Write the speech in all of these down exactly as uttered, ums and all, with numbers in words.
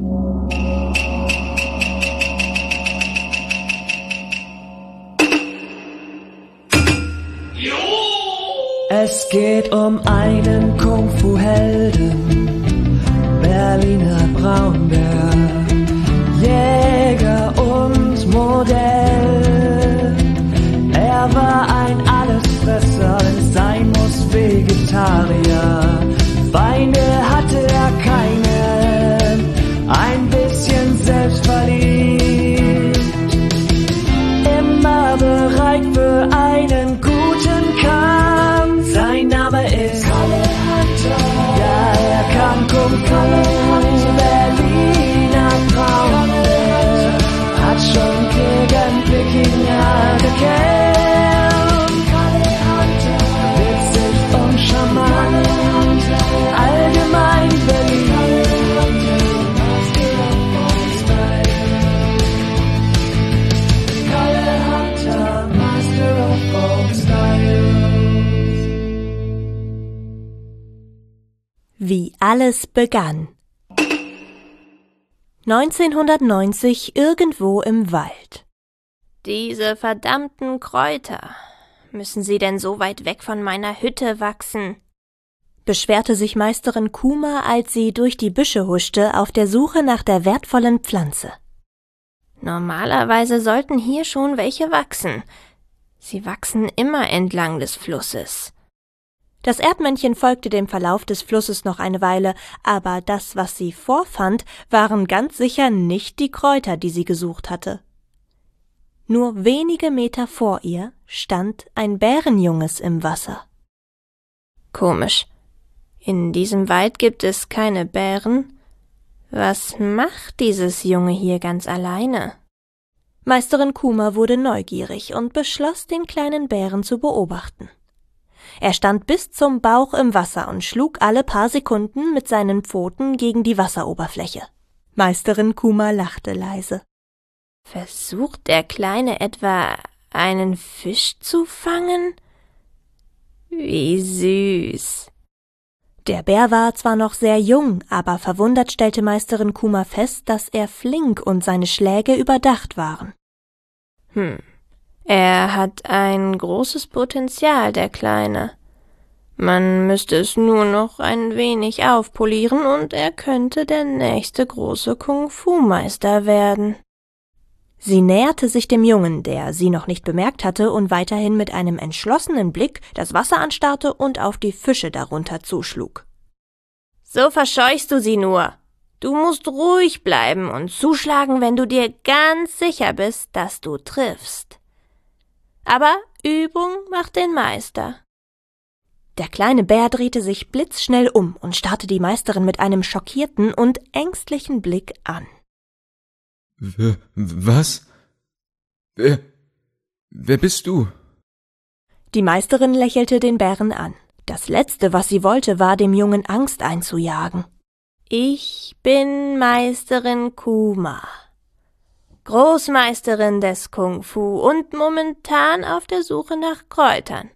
Es geht um einen Kung-Fu-Helden, Berliner Braunbär, Jäger und Modell. Er war ein Allesfresser, denn sein muss Vegetarier. Feinde hatte er keine, ein bisschen selbstverliebt. Immer bereit für einen guten Kampf. Sein Name ist Kalle Hunter. Ja, er kann Kung Fu. Berliner Braunbär hat schon gegen Wikinger gekämpft. Kalle Hunter, witzig und charmant, allgemein beliebt. Kalle Hunter, Master of All Styles. Wie alles begann. neunzehnhundertneunzig irgendwo im Wald. Diese verdammten Kräuter. Müssen sie denn so weit weg von meiner Hütte wachsen? Beschwerte sich Meisterin Kuma, als sie durch die Büsche huschte, auf der Suche nach der wertvollen Pflanze. Normalerweise sollten hier schon welche wachsen. Sie wachsen immer entlang des Flusses. Das Erdmännchen folgte dem Verlauf des Flusses noch eine Weile, aber das, was sie vorfand, waren ganz sicher nicht die Kräuter, die sie gesucht hatte. Nur wenige Meter vor ihr stand ein Bärenjunges im Wasser. Komisch. In diesem Wald gibt es keine Bären. Was macht dieses Junge hier ganz alleine? Meisterin Kuma wurde neugierig und beschloss, den kleinen Bären zu beobachten. Er stand bis zum Bauch im Wasser und schlug alle paar Sekunden mit seinen Pfoten gegen die Wasseroberfläche. Meisterin Kuma lachte leise. Versucht der Kleine etwa, einen Fisch zu fangen? Wie süß. Der Bär war zwar noch sehr jung, aber verwundert stellte Meisterin Kuma fest, dass er flink und seine Schläge überdacht waren. Hm. Er hat ein großes Potenzial, der Kleine. Man müsste es nur noch ein wenig aufpolieren und er könnte der nächste große Kung-Fu-Meister werden. Sie näherte sich dem Jungen, der sie noch nicht bemerkt hatte und weiterhin mit einem entschlossenen Blick das Wasser anstarrte und auf die Fische darunter zuschlug. So verscheuchst du sie nur. Du musst ruhig bleiben und zuschlagen, wenn du dir ganz sicher bist, dass du triffst. Aber Übung macht den Meister. Der kleine Bär drehte sich blitzschnell um und starrte die Meisterin mit einem schockierten und ängstlichen Blick an. W- Was? Wer, wer bist du? Die Meisterin lächelte den Bären an. Das Letzte, was sie wollte, war, dem Jungen Angst einzujagen. Ich bin Meisterin Kuma, Großmeisterin des Kung-Fu und momentan auf der Suche nach Kräutern.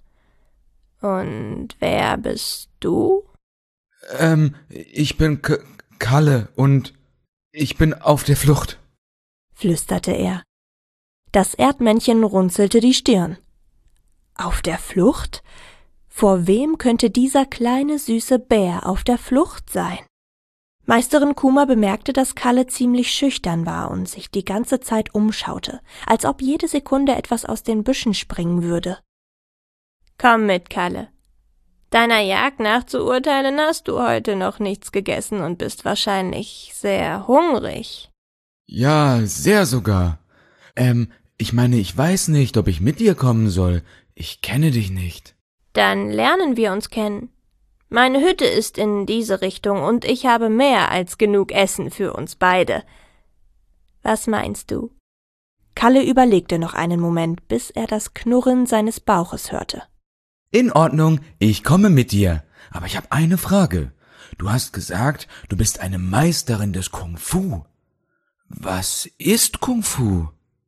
Und wer bist du? Ähm, ich bin K- Kalle und ich bin auf der Flucht, flüsterte er. Das Erdmännchen runzelte die Stirn. Auf der Flucht? Vor wem könnte dieser kleine, süße Bär auf der Flucht sein? Meisterin Kuma bemerkte, dass Kalle ziemlich schüchtern war und sich die ganze Zeit umschaute, als ob jede Sekunde etwas aus den Büschen springen würde. Komm mit, Kalle. Deiner Jagd nach zu urteilen, hast du heute noch nichts gegessen und bist wahrscheinlich sehr hungrig. Ja, sehr sogar. Ähm, ich meine, ich weiß nicht, ob ich mit dir kommen soll. Ich kenne dich nicht. Dann lernen wir uns kennen. Meine Hütte ist in diese Richtung und ich habe mehr als genug Essen für uns beide. Was meinst du? Kalle überlegte noch einen Moment, bis er das Knurren seines Bauches hörte. In Ordnung, ich komme mit dir. Aber ich habe eine Frage. Du hast gesagt, du bist eine Meisterin des Kung-Fu. Was ist Kung-Fu?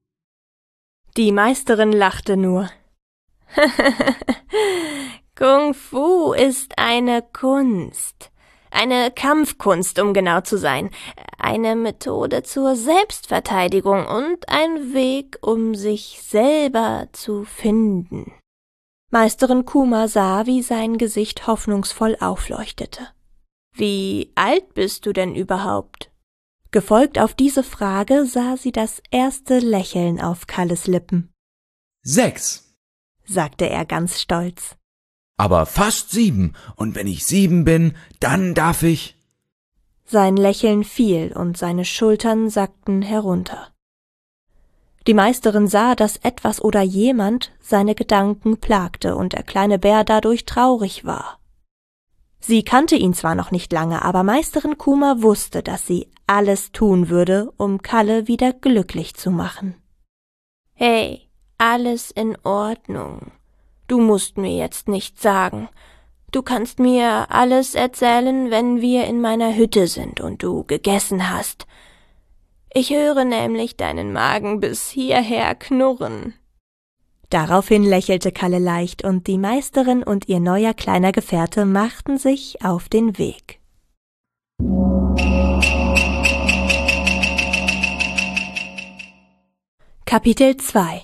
Die Meisterin lachte nur. Kung Fu ist eine Kunst. Eine Kampfkunst, um genau zu sein. Eine Methode zur Selbstverteidigung und ein Weg, um sich selber zu finden. Meisterin Kuma sah, wie sein Gesicht hoffnungsvoll aufleuchtete. Wie alt bist du denn überhaupt? Gefolgt auf diese Frage sah sie das erste Lächeln auf Kalles Lippen. Sechs, sagte er ganz stolz. Aber fast sieben, und wenn ich sieben bin, dann darf ich… Sein Lächeln fiel und seine Schultern sackten herunter. Die Meisterin sah, dass etwas oder jemand seine Gedanken plagte und der kleine Bär dadurch traurig war. Sie kannte ihn zwar noch nicht lange, aber Meisterin Kuma wusste, dass sie alles tun würde, um Kalle wieder glücklich zu machen. Hey, alles in Ordnung. Du musst mir jetzt nichts sagen. Du kannst mir alles erzählen, wenn wir in meiner Hütte sind und du gegessen hast. Ich höre nämlich deinen Magen bis hierher knurren. Daraufhin lächelte Kalle leicht und die Meisterin und ihr neuer kleiner Gefährte machten sich auf den Weg. Kapitel zwei.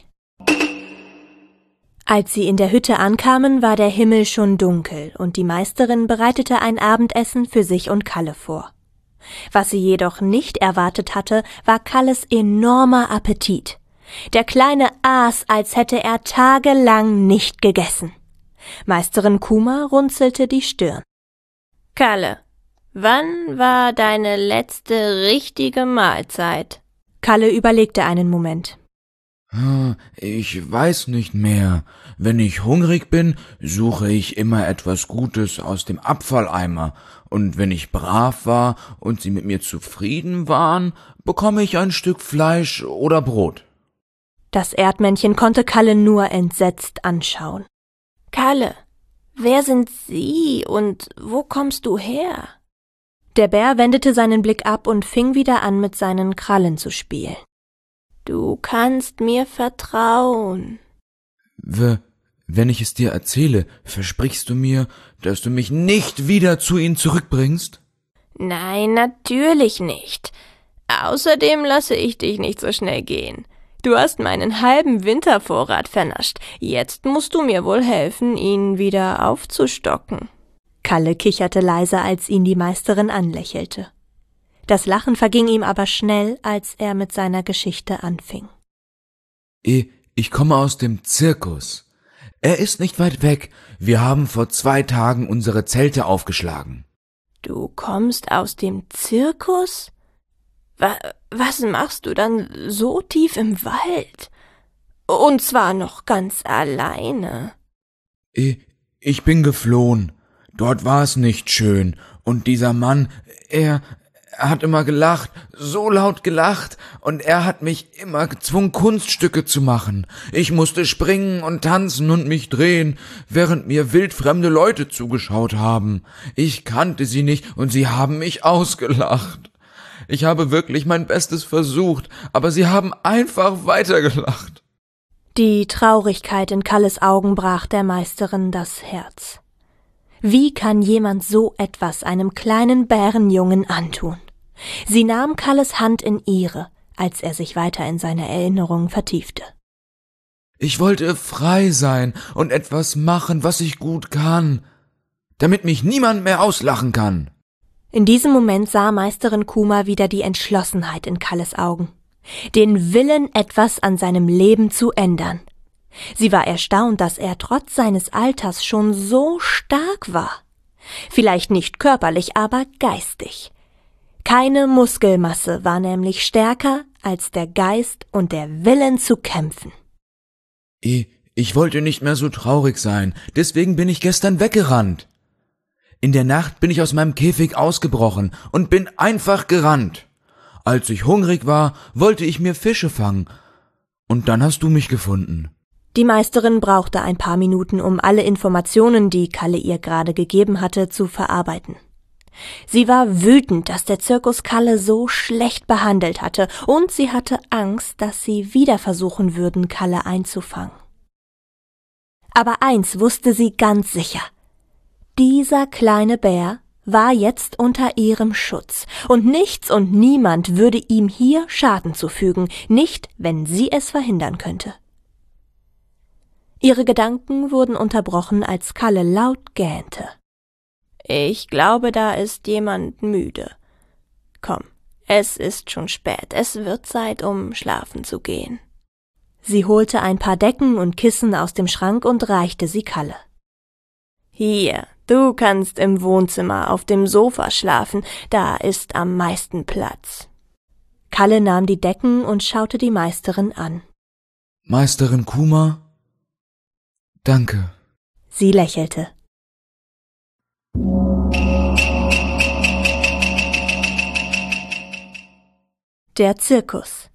Als sie in der Hütte ankamen, war der Himmel schon dunkel und die Meisterin bereitete ein Abendessen für sich und Kalle vor. Was sie jedoch nicht erwartet hatte, war Kalles enormer Appetit. Der Kleine aß, als hätte er tagelang nicht gegessen. Meisterin Kuma runzelte die Stirn. Kalle, wann war deine letzte richtige Mahlzeit? Kalle überlegte einen Moment. Ich weiß nicht mehr. Wenn ich hungrig bin, suche ich immer etwas Gutes aus dem Abfalleimer, und wenn ich brav war und sie mit mir zufrieden waren, bekomme ich ein Stück Fleisch oder Brot. Das Erdmännchen konnte Kalle nur entsetzt anschauen. Kalle, wer sind Sie und wo kommst du her? Der Bär wendete seinen Blick ab und fing wieder an, mit seinen Krallen zu spielen. Du kannst mir vertrauen. W- wenn ich es dir erzähle, versprichst du mir, dass du mich nicht wieder zu ihnen zurückbringst? Nein, natürlich nicht. Außerdem lasse ich dich nicht so schnell gehen. Du hast meinen halben Wintervorrat vernascht. Jetzt musst du mir wohl helfen, ihn wieder aufzustocken. Kalle kicherte leise, als ihn die Meisterin anlächelte. Das Lachen verging ihm aber schnell, als er mit seiner Geschichte anfing. Ich, ich komme aus dem Zirkus. Er ist nicht weit weg. Wir haben vor zwei Tagen unsere Zelte aufgeschlagen. Du kommst aus dem Zirkus? Wa- was machst du dann so tief im Wald? Und zwar noch ganz alleine. Ich, ich bin geflohen. Dort war es nicht schön. Und dieser Mann, er… Er hat immer gelacht, so laut gelacht, und er hat mich immer gezwungen, Kunststücke zu machen. Ich musste springen und tanzen und mich drehen, während mir wildfremde Leute zugeschaut haben. Ich kannte sie nicht und sie haben mich ausgelacht. Ich habe wirklich mein Bestes versucht, aber sie haben einfach weitergelacht. Die Traurigkeit in Kalles Augen brach der Meisterin das Herz. Wie kann jemand so etwas einem kleinen Bärenjungen antun? Sie nahm Kalles Hand in ihre, als er sich weiter in seine Erinnerungen vertiefte. Ich wollte frei sein und etwas machen, was ich gut kann, damit mich niemand mehr auslachen kann. In diesem Moment sah Meisterin Kuma wieder die Entschlossenheit in Kalles Augen, den Willen, etwas an seinem Leben zu ändern. Sie war erstaunt, dass er trotz seines Alters schon so stark war. Vielleicht nicht körperlich, aber geistig. Keine Muskelmasse war nämlich stärker als der Geist und der Willen zu kämpfen. Ich, ich wollte nicht mehr so traurig sein, deswegen bin ich gestern weggerannt. In der Nacht bin ich aus meinem Käfig ausgebrochen und bin einfach gerannt. Als ich hungrig war, wollte ich mir Fische fangen. Und dann hast du mich gefunden. Die Meisterin brauchte ein paar Minuten, um alle Informationen, die Kalle ihr gerade gegeben hatte, zu verarbeiten. Sie war wütend, dass der Zirkus Kalle so schlecht behandelt hatte, und sie hatte Angst, dass sie wieder versuchen würden, Kalle einzufangen. Aber eins wusste sie ganz sicher: Dieser kleine Bär war jetzt unter ihrem Schutz, und nichts und niemand würde ihm hier Schaden zufügen, nicht, wenn sie es verhindern könnte. Ihre Gedanken wurden unterbrochen, als Kalle laut gähnte. Ich glaube, da ist jemand müde. Komm, es ist schon spät, es wird Zeit, um schlafen zu gehen. Sie holte ein paar Decken und Kissen aus dem Schrank und reichte sie Kalle. Hier, du kannst im Wohnzimmer auf dem Sofa schlafen, da ist am meisten Platz. Kalle nahm die Decken und schaute die Meisterin an. Meisterin Kuma? Danke. Sie lächelte. Der Zirkus.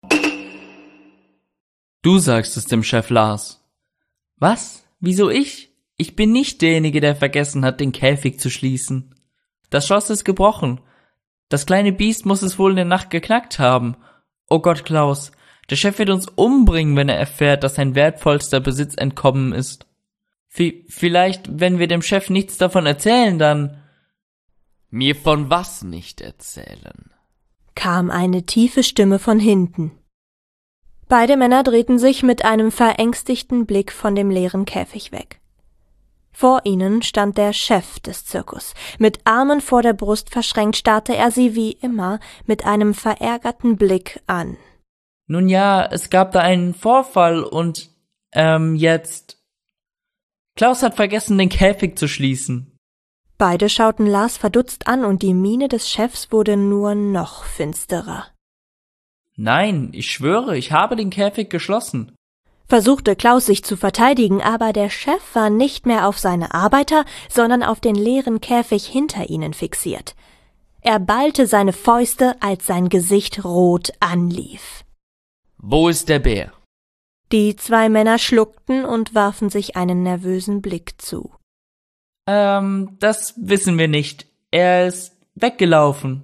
Du sagst es dem Chef Lars. Was? Wieso ich? Ich bin nicht derjenige, der vergessen hat, den Käfig zu schließen. Das Schloss ist gebrochen. Das kleine Biest muss es wohl in der Nacht geknackt haben. Oh Gott, Klaus, der Chef wird uns umbringen, wenn er erfährt, dass sein wertvollster Besitz entkommen ist. V- vielleicht, wenn wir dem Chef nichts davon erzählen, dann... Mir von was nicht erzählen? Kam eine tiefe Stimme von hinten. Beide Männer drehten sich mit einem verängstigten Blick von dem leeren Käfig weg. Vor ihnen stand der Chef des Zirkus. Mit Armen vor der Brust verschränkt starrte er sie wie immer mit einem verärgerten Blick an. Nun ja, es gab da einen Vorfall und, ähm, jetzt... Klaus hat vergessen, den Käfig zu schließen. Beide schauten Lars verdutzt an und die Miene des Chefs wurde nur noch finsterer. Nein, ich schwöre, ich habe den Käfig geschlossen. Versuchte Klaus sich zu verteidigen, aber der Chef war nicht mehr auf seine Arbeiter, sondern auf den leeren Käfig hinter ihnen fixiert. Er ballte seine Fäuste, als sein Gesicht rot anlief. Wo ist der Bär? Die zwei Männer schluckten und warfen sich einen nervösen Blick zu. Ähm, das wissen wir nicht. Er ist weggelaufen.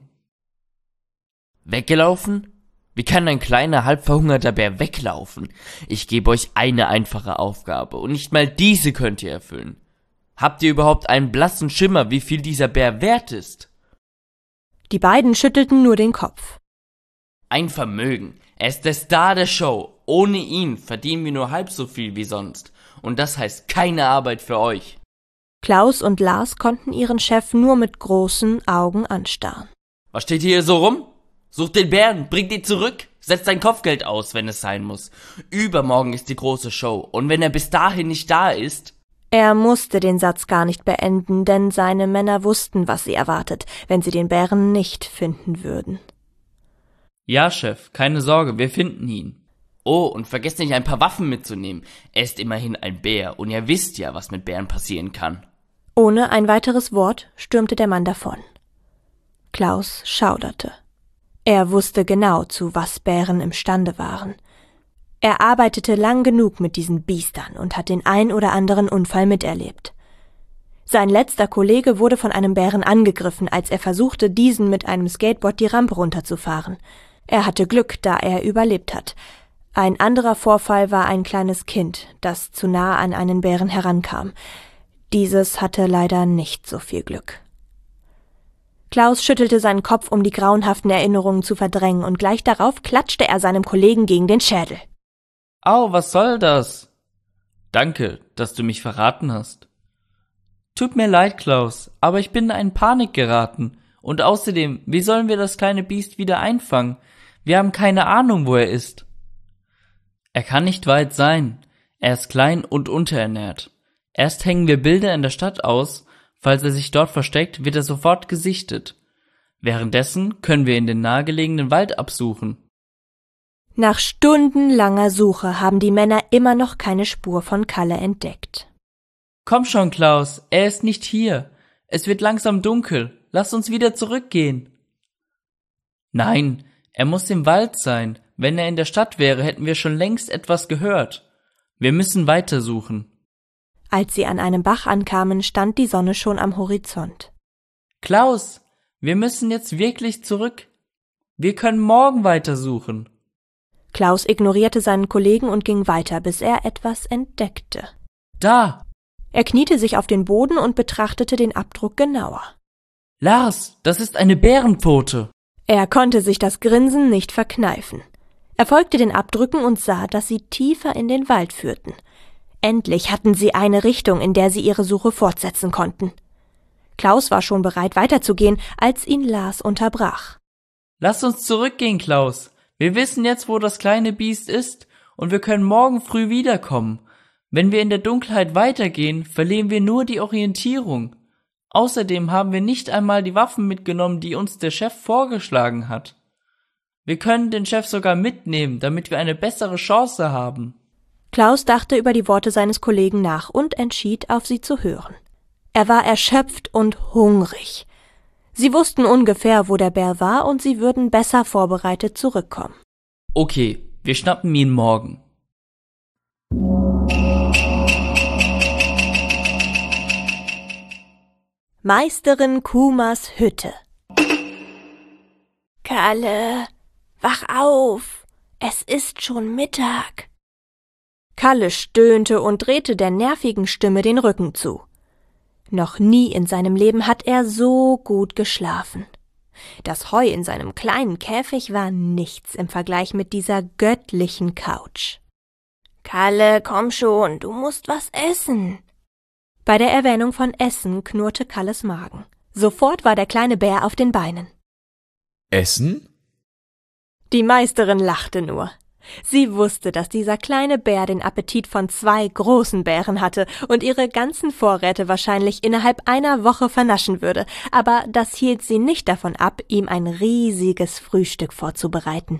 Weggelaufen? Wie kann ein kleiner, halb verhungerter Bär weglaufen? Ich gebe euch eine einfache Aufgabe und nicht mal diese könnt ihr erfüllen. Habt ihr überhaupt einen blassen Schimmer, wie viel dieser Bär wert ist? Die beiden schüttelten nur den Kopf. Ein Vermögen. Er ist der Star der Show. Ohne ihn verdienen wir nur halb so viel wie sonst. Und das heißt keine Arbeit für euch. Klaus und Lars konnten ihren Chef nur mit großen Augen anstarren. Was steht hier so rum? Sucht den Bären, bringt ihn zurück, setzt sein Kopfgeld aus, wenn es sein muss. Übermorgen ist die große Show, und wenn er bis dahin nicht da ist... Er musste den Satz gar nicht beenden, denn seine Männer wussten, was sie erwartet, wenn sie den Bären nicht finden würden. Ja, Chef, keine Sorge, wir finden ihn. Oh, und vergesst nicht, ein paar Waffen mitzunehmen. Er ist immerhin ein Bär, und ihr wisst ja, was mit Bären passieren kann. Ohne ein weiteres Wort stürmte der Mann davon. Klaus schauderte. Er wusste genau, zu was Bären imstande waren. Er arbeitete lang genug mit diesen Biestern und hat den ein oder anderen Unfall miterlebt. Sein letzter Kollege wurde von einem Bären angegriffen, als er versuchte, diesen mit einem Skateboard die Rampe runterzufahren. Er hatte Glück, da er überlebt hat. Ein anderer Vorfall war ein kleines Kind, das zu nah an einen Bären herankam. Dieses hatte leider nicht so viel Glück. Klaus schüttelte seinen Kopf, um die grauenhaften Erinnerungen zu verdrängen, und gleich darauf klatschte er seinem Kollegen gegen den Schädel. Au, was soll das? Danke, dass du mich verraten hast. Tut mir leid, Klaus, aber ich bin in Panik geraten. Und außerdem, wie sollen wir das kleine Biest wieder einfangen? Wir haben keine Ahnung, wo er ist. Er kann nicht weit sein. Er ist klein und unterernährt. Erst hängen wir Bilder in der Stadt aus. Falls er sich dort versteckt, wird er sofort gesichtet. Währenddessen können wir in den nahegelegenen Wald absuchen. Nach stundenlanger Suche haben die Männer immer noch keine Spur von Kalle entdeckt. Komm schon, Klaus, er ist nicht hier. Es wird langsam dunkel. Lass uns wieder zurückgehen. Nein, er muss im Wald sein. Wenn er in der Stadt wäre, hätten wir schon längst etwas gehört. Wir müssen weitersuchen. Als sie an einem Bach ankamen, stand die Sonne schon am Horizont. Klaus, wir müssen jetzt wirklich zurück. Wir können morgen weitersuchen. Klaus ignorierte seinen Kollegen und ging weiter, bis er etwas entdeckte. Da! Er kniete sich auf den Boden und betrachtete den Abdruck genauer. Lars, das ist eine Bärenpfote. Er konnte sich das Grinsen nicht verkneifen. Er folgte den Abdrücken und sah, dass sie tiefer in den Wald führten. Endlich hatten sie eine Richtung, in der sie ihre Suche fortsetzen konnten. Klaus war schon bereit, weiterzugehen, als ihn Lars unterbrach. Lass uns zurückgehen, Klaus. Wir wissen jetzt, wo das kleine Biest ist, und wir können morgen früh wiederkommen. Wenn wir in der Dunkelheit weitergehen, verlieren wir nur die Orientierung. Außerdem haben wir nicht einmal die Waffen mitgenommen, die uns der Chef vorgeschlagen hat. Wir können den Chef sogar mitnehmen, damit wir eine bessere Chance haben. Klaus dachte über die Worte seines Kollegen nach und entschied, auf sie zu hören. Er war erschöpft und hungrig. Sie wussten ungefähr, wo der Bär war, und sie würden besser vorbereitet zurückkommen. Okay, wir schnappen ihn morgen. Meisterin Kumas Hütte. Kalle, wach auf! Es ist schon Mittag. Kalle stöhnte und drehte der nervigen Stimme den Rücken zu. Noch nie in seinem Leben hat er so gut geschlafen. Das Heu in seinem kleinen Käfig war nichts im Vergleich mit dieser göttlichen Couch. Kalle, komm schon, du musst was essen. Bei der Erwähnung von Essen knurrte Kalles Magen. Sofort war der kleine Bär auf den Beinen. Essen? Die Meisterin lachte nur. Sie wusste, dass dieser kleine Bär den Appetit von zwei großen Bären hatte und ihre ganzen Vorräte wahrscheinlich innerhalb einer Woche vernaschen würde, aber das hielt sie nicht davon ab, ihm ein riesiges Frühstück vorzubereiten.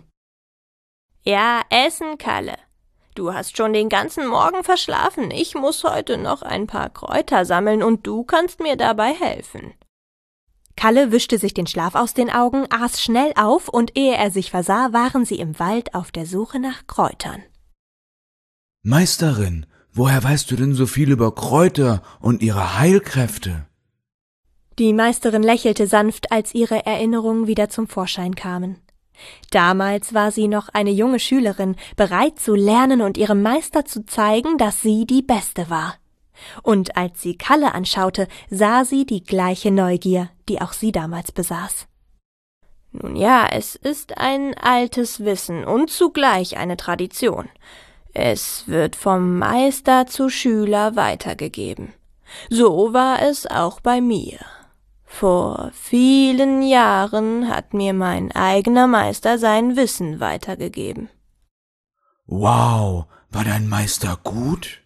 Ja, essen, Kalle. Du hast schon den ganzen Morgen verschlafen. Ich muss heute noch ein paar Kräuter sammeln und du kannst mir dabei helfen. Kalle wischte sich den Schlaf aus den Augen, aß schnell auf und ehe er sich versah, waren sie im Wald auf der Suche nach Kräutern. Meisterin, woher weißt du denn so viel über Kräuter und ihre Heilkräfte? Die Meisterin lächelte sanft, als ihre Erinnerungen wieder zum Vorschein kamen. Damals war sie noch eine junge Schülerin, bereit zu lernen und ihrem Meister zu zeigen, dass sie die Beste war. Und als sie Kalle anschaute, sah sie die gleiche Neugier, die auch sie damals besaß. Nun ja, es ist ein altes Wissen und zugleich eine Tradition. Es wird vom Meister zu Schüler weitergegeben. So war es auch bei mir. Vor vielen Jahren hat mir mein eigener Meister sein Wissen weitergegeben. Wow, war dein Meister gut?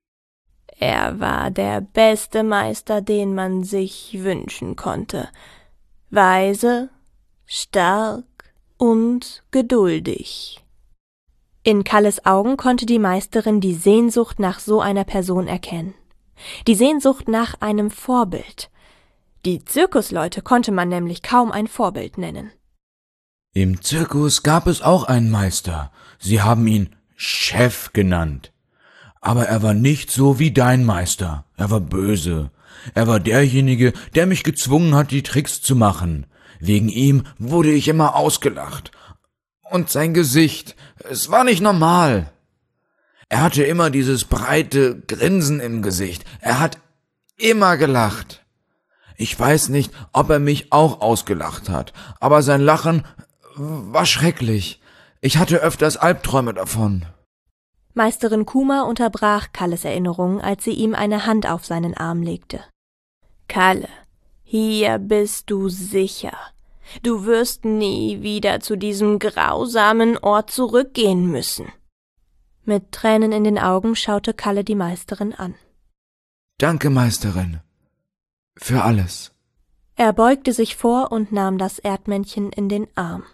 Er war der beste Meister, den man sich wünschen konnte. Weise, stark und geduldig. In Kalles Augen konnte die Meisterin die Sehnsucht nach so einer Person erkennen. Die Sehnsucht nach einem Vorbild. Die Zirkusleute konnte man nämlich kaum ein Vorbild nennen. Im Zirkus gab es auch einen Meister. Sie haben ihn Chef genannt. Aber er war nicht so wie dein Meister. Er war böse. Er war derjenige, der mich gezwungen hat, die Tricks zu machen. Wegen ihm wurde ich immer ausgelacht. Und sein Gesicht, es war nicht normal. Er hatte immer dieses breite Grinsen im Gesicht. Er hat immer gelacht. Ich weiß nicht, ob er mich auch ausgelacht hat, aber sein Lachen war schrecklich. Ich hatte öfters Albträume davon. Meisterin Kuma unterbrach Kalles Erinnerungen, als sie ihm eine Hand auf seinen Arm legte. Kalle, hier bist du sicher. Du wirst nie wieder zu diesem grausamen Ort zurückgehen müssen. Mit Tränen in den Augen schaute Kalle die Meisterin an. Danke, Meisterin. Für alles. Er beugte sich vor und nahm das Erdmännchen in den Arm.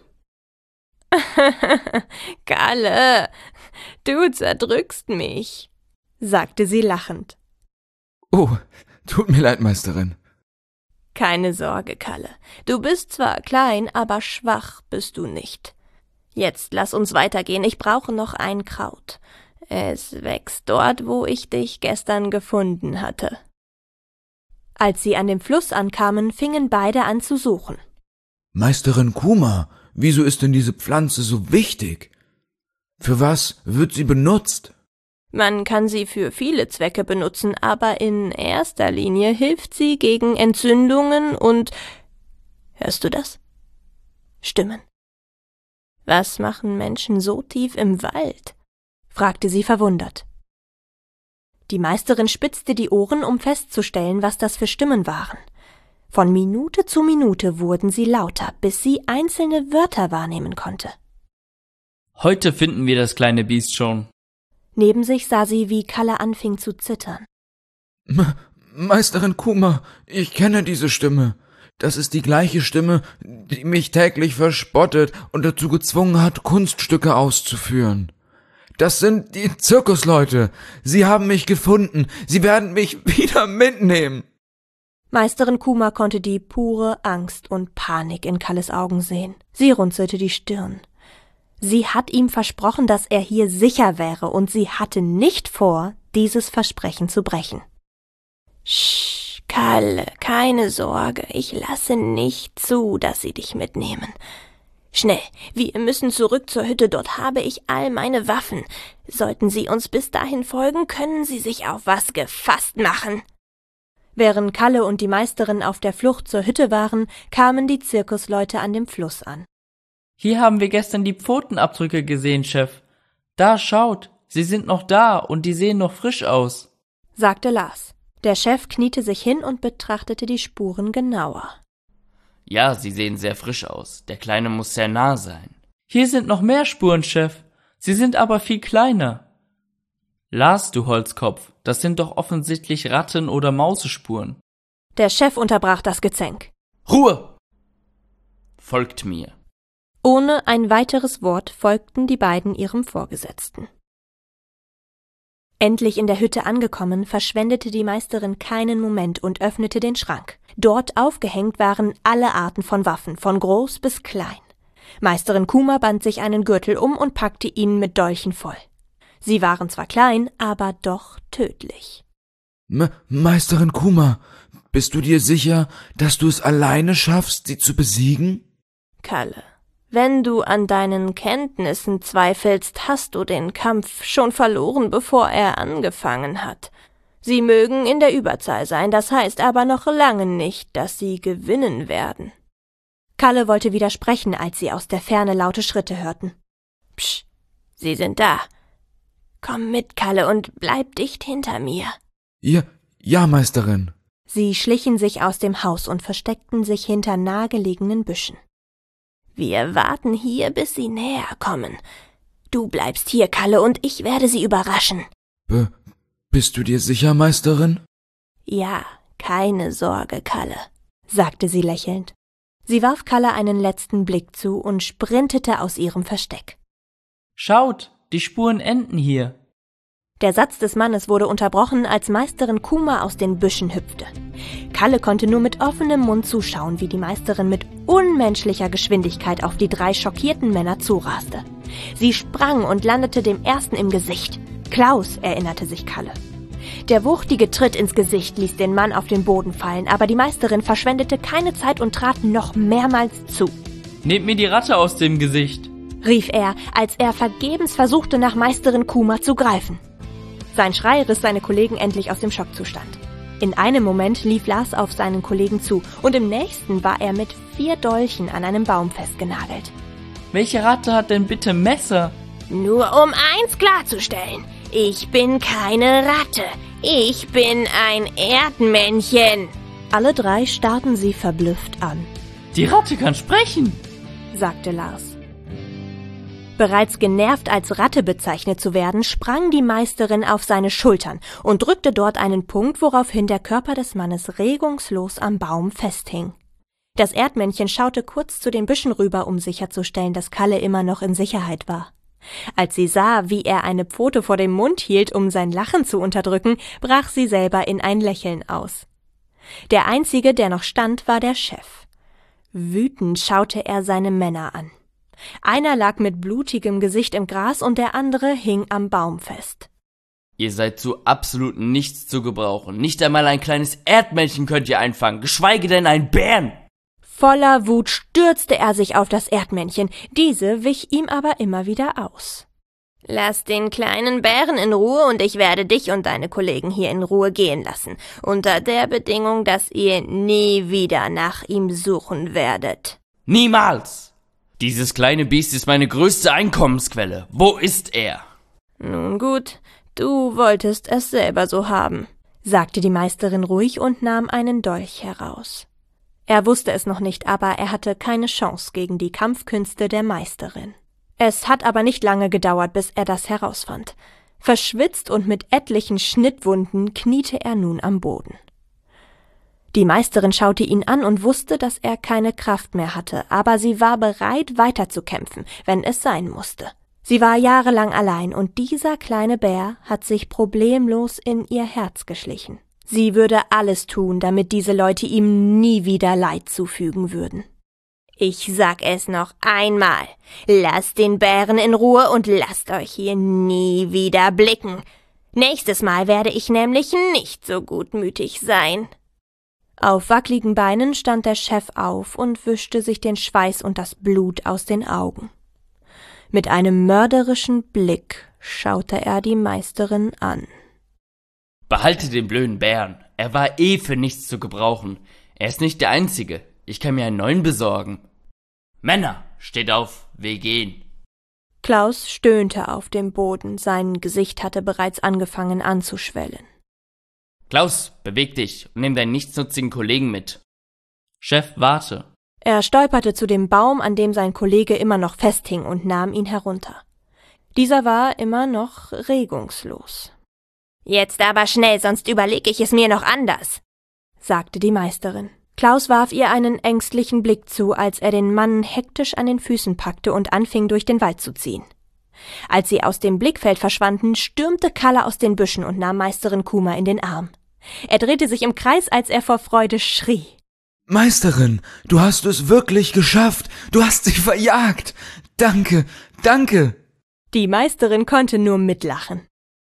Kalle, du zerdrückst mich, sagte sie lachend. Oh, tut mir leid, Meisterin. Keine Sorge, Kalle. Du bist zwar klein, aber schwach bist du nicht. Jetzt lass uns weitergehen. Ich brauche noch ein Kraut. Es wächst dort, wo ich dich gestern gefunden hatte. Als sie an dem Fluss ankamen, fingen beide an zu suchen. Meisterin Kuma, wieso ist denn diese Pflanze so wichtig? Für was wird sie benutzt? Man kann sie für viele Zwecke benutzen, aber in erster Linie hilft sie gegen Entzündungen und Hörst du das? Stimmen. Was machen Menschen so tief im Wald? Fragte sie verwundert. Die Meisterin spitzte die Ohren, um festzustellen, was das für Stimmen waren. Von Minute zu Minute wurden sie lauter, bis sie einzelne Wörter wahrnehmen konnte. Heute finden wir das kleine Biest schon. Neben sich sah sie, wie Kalle anfing zu zittern. Me- Meisterin Kuma, ich kenne diese Stimme. Das ist die gleiche Stimme, die mich täglich verspottet und dazu gezwungen hat, Kunststücke auszuführen. Das sind die Zirkusleute. Sie haben mich gefunden. Sie werden mich wieder mitnehmen. Meisterin Kuma konnte die pure Angst und Panik in Kalles Augen sehen. Sie runzelte die Stirn. Sie hat ihm versprochen, dass er hier sicher wäre, und sie hatte nicht vor, dieses Versprechen zu brechen. Sch, Kalle, keine Sorge, ich lasse nicht zu, dass sie dich mitnehmen. Schnell, wir müssen zurück zur Hütte, dort habe ich all meine Waffen. Sollten sie uns bis dahin folgen, können sie sich auf was gefasst machen. Während Kalle und die Meisterin auf der Flucht zur Hütte waren, kamen die Zirkusleute an dem Fluss an. Hier haben wir gestern die Pfotenabdrücke gesehen, Chef. Da, schaut, sie sind noch da und die sehen noch frisch aus, sagte Lars. Der Chef kniete sich hin und betrachtete die Spuren genauer. Ja, sie sehen sehr frisch aus. Der Kleine muss sehr nah sein. Hier sind noch mehr Spuren, Chef. Sie sind aber viel kleiner. Lars, du Holzkopf, das sind doch offensichtlich Ratten- oder Mausespuren. Der Chef unterbrach das Gezänk. Ruhe! Folgt mir. Ohne ein weiteres Wort folgten die beiden ihrem Vorgesetzten. Endlich in der Hütte angekommen, verschwendete die Meisterin keinen Moment und öffnete den Schrank. Dort aufgehängt waren alle Arten von Waffen, von groß bis klein. Meisterin Kuma band sich einen Gürtel um und packte ihn mit Dolchen voll. Sie waren zwar klein, aber doch tödlich. Me- Meisterin Kuma, bist du dir sicher, dass du es alleine schaffst, sie zu besiegen? Kalle, wenn du an deinen Kenntnissen zweifelst, hast du den Kampf schon verloren, bevor er angefangen hat. Sie mögen in der Überzahl sein, das heißt aber noch lange nicht, dass sie gewinnen werden. Kalle wollte widersprechen, als sie aus der Ferne laute Schritte hörten. Psch, sie sind da. Komm mit, Kalle, und bleib dicht hinter mir. Ja, ja, Meisterin. Sie schlichen sich aus dem Haus und versteckten sich hinter nahegelegenen Büschen. Wir warten hier, bis sie näher kommen. Du bleibst hier, Kalle, und ich werde sie überraschen. Be- bist du dir sicher, Meisterin? Ja, keine Sorge, Kalle, sagte sie lächelnd. Sie warf Kalle einen letzten Blick zu und sprintete aus ihrem Versteck. Schaut, die Spuren enden hier. Der Satz des Mannes wurde unterbrochen, als Meisterin Kuma aus den Büschen hüpfte. Kalle konnte nur mit offenem Mund zuschauen, wie die Meisterin mit unmenschlicher Geschwindigkeit auf die drei schockierten Männer zuraste. Sie sprang und landete dem ersten im Gesicht. Klaus, erinnerte sich Kalle. Der wuchtige Tritt ins Gesicht ließ den Mann auf den Boden fallen, aber die Meisterin verschwendete keine Zeit und trat noch mehrmals zu. Nehmt mir die Ratte aus dem Gesicht, rief er, als er vergebens versuchte, nach Meisterin Kuma zu greifen. Sein Schrei riss seine Kollegen endlich aus dem Schockzustand. In einem Moment lief Lars auf seinen Kollegen zu und im nächsten war er mit vier Dolchen an einem Baum festgenagelt. Welche Ratte hat denn bitte Messer? Nur um eins klarzustellen, ich bin keine Ratte, ich bin ein Erdmännchen. Alle drei starrten sie verblüfft an. Die Ratte kann sprechen, sagte Lars. Bereits genervt als Ratte bezeichnet zu werden, sprang die Meisterin auf seine Schultern und drückte dort einen Punkt, woraufhin der Körper des Mannes regungslos am Baum festhing. Das Erdmännchen schaute kurz zu den Büschen rüber, um sicherzustellen, dass Kalle immer noch in Sicherheit war. Als sie sah, wie er eine Pfote vor dem Mund hielt, um sein Lachen zu unterdrücken, brach sie selber in ein Lächeln aus. Der Einzige, der noch stand, war der Chef. Wütend schaute er seine Männer an. Einer lag mit blutigem Gesicht im Gras und der andere hing am Baum fest. Ihr seid zu absolut nichts zu gebrauchen. Nicht einmal ein kleines Erdmännchen könnt ihr einfangen, geschweige denn einen Bären. Voller Wut stürzte er sich auf das Erdmännchen, diese wich ihm aber immer wieder aus. Lass den kleinen Bären in Ruhe und ich werde dich und deine Kollegen hier in Ruhe gehen lassen, unter der Bedingung, dass ihr nie wieder nach ihm suchen werdet. Niemals! Dieses kleine Biest ist meine größte Einkommensquelle. Wo ist er? Nun gut, du wolltest es selber so haben, sagte die Meisterin ruhig und nahm einen Dolch heraus. Er wusste es noch nicht, aber er hatte keine Chance gegen die Kampfkünste der Meisterin. Es hat aber nicht lange gedauert, bis er das herausfand. Verschwitzt und mit etlichen Schnittwunden kniete er nun am Boden. Die Meisterin schaute ihn an und wusste, dass er keine Kraft mehr hatte, aber sie war bereit, weiterzukämpfen, wenn es sein musste. Sie war jahrelang allein und dieser kleine Bär hat sich problemlos in ihr Herz geschlichen. Sie würde alles tun, damit diese Leute ihm nie wieder Leid zufügen würden. Ich sag es noch einmal. Lasst den Bären in Ruhe und lasst euch hier nie wieder blicken. Nächstes Mal werde ich nämlich nicht so gutmütig sein. Auf wackligen Beinen stand der Chef auf und wischte sich den Schweiß und das Blut aus den Augen. Mit einem mörderischen Blick schaute er die Meisterin an. Behalte den blöden Bären. Er war eh für nichts zu gebrauchen. Er ist nicht der Einzige. Ich kann mir einen neuen besorgen. Männer, steht auf, wir gehen. Klaus stöhnte auf dem Boden, sein Gesicht hatte bereits angefangen anzuschwellen. Klaus, beweg dich und nimm deinen nichtsnutzigen Kollegen mit. Chef, warte. Er stolperte zu dem Baum, an dem sein Kollege immer noch festhing, und nahm ihn herunter. Dieser war immer noch regungslos. Jetzt aber schnell, sonst überlege ich es mir noch anders, sagte die Meisterin. Klaus warf ihr einen ängstlichen Blick zu, als er den Mann hektisch an den Füßen packte und anfing, durch den Wald zu ziehen. Als sie aus dem Blickfeld verschwanden, stürmte Kalle aus den Büschen und nahm Meisterin Kuma in den Arm. Er drehte sich im Kreis, als er vor Freude schrie. Meisterin, du hast es wirklich geschafft. Du hast sie verjagt. Danke, danke. Die Meisterin konnte nur mitlachen.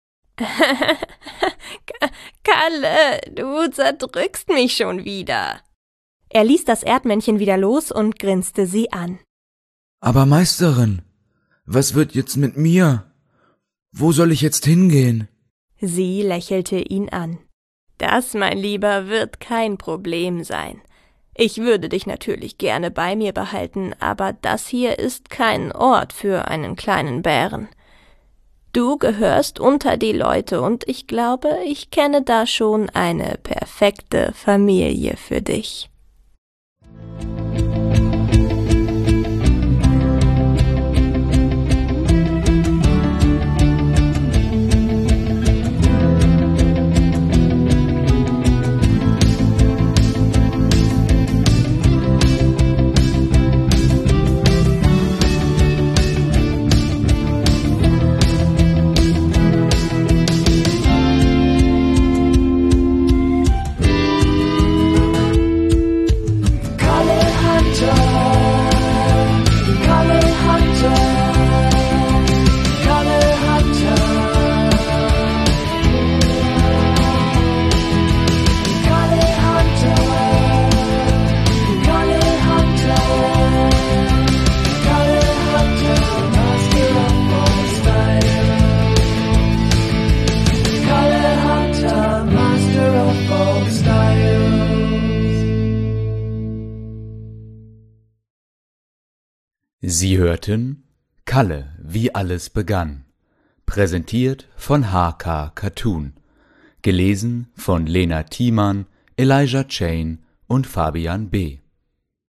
Kalle, du zerdrückst mich schon wieder. Er ließ das Erdmännchen wieder los und grinste sie an. Aber Meisterin, was wird jetzt mit mir? Wo soll ich jetzt hingehen? Sie lächelte ihn an. Das, mein Lieber, wird kein Problem sein. Ich würde dich natürlich gerne bei mir behalten, aber das hier ist kein Ort für einen kleinen Bären. Du gehörst unter die Leute und ich glaube, ich kenne da schon eine perfekte Familie für dich. Sie hörten Kalle, wie alles begann, präsentiert von H K Cartoon, gelesen von Lena Thiemann, Elijah Chain und Fabian B.